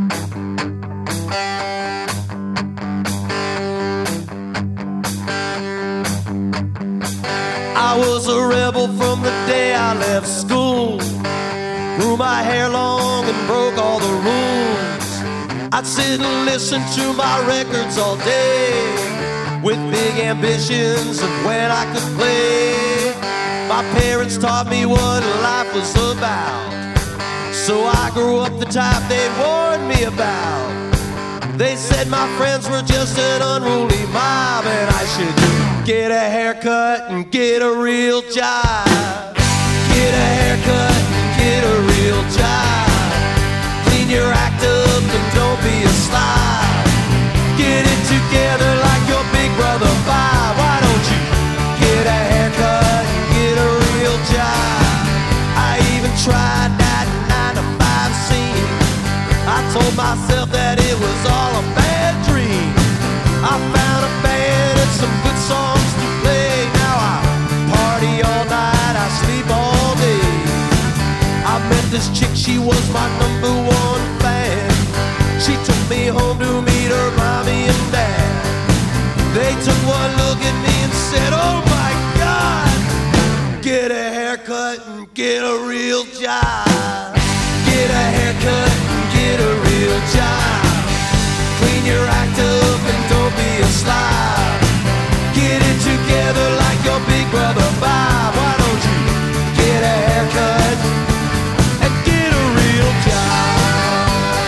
I was a rebel from the day I left school. Grew my hair long and broke all the rules. I'd sit and listen to my records all day, with big ambitions of when I could play. My parents taught me what life was about, so I grew up the type they warned me about. They said my friends were just an unruly mob, and I should get a haircut and get a real job. Get a haircut and get a real job. Clean your act up and don't be a slob. Get it together like your big brother Bob. Why don't you get a haircut and get a real job? I even tried that 9-to-5 scene. I told myself that it was all a bad dream. I found a band and some good songs to play. Now I party all night, I sleep all day. I met this chick, she was my #1 fan. She took me home to meet her mommy and dad. They took one look at me and said, oh my God, get a haircut and get a real job. Get a haircut and get a real job. Clean your act up and don't be a slob. Get it together like your big brother Bob. Why don't you get a haircut and get a real job?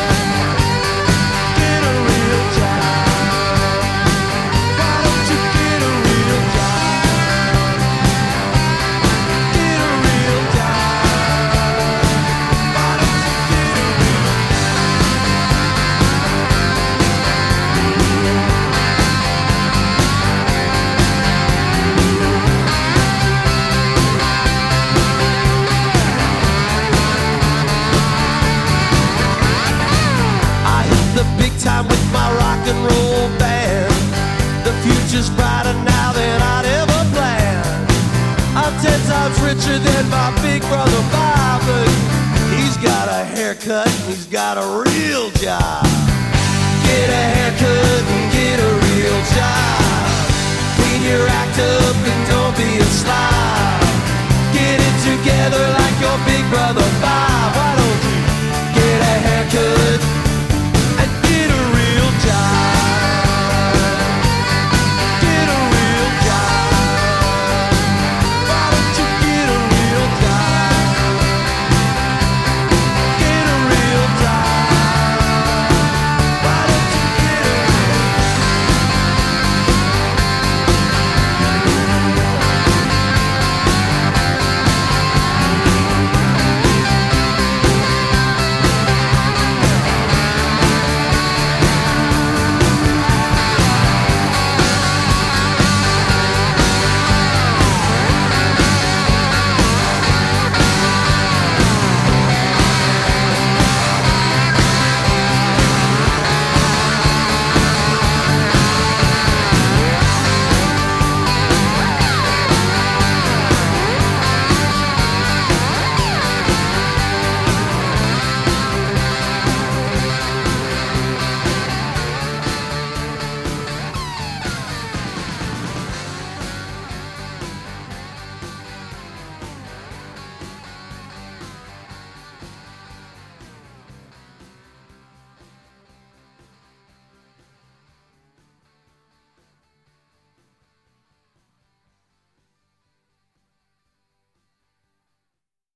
Get a real job. Why don't you get a real job? Get a real job. Why don't you get a real the big time with my rock and roll band. The future's brighter now than I'd ever planned. I'm 10 times richer than my big brother Bob, but he's got a haircut and he's got a real job. Get a haircut and get a real job. Clean your act up and don't be a slob. Get it together like your big brother Bob.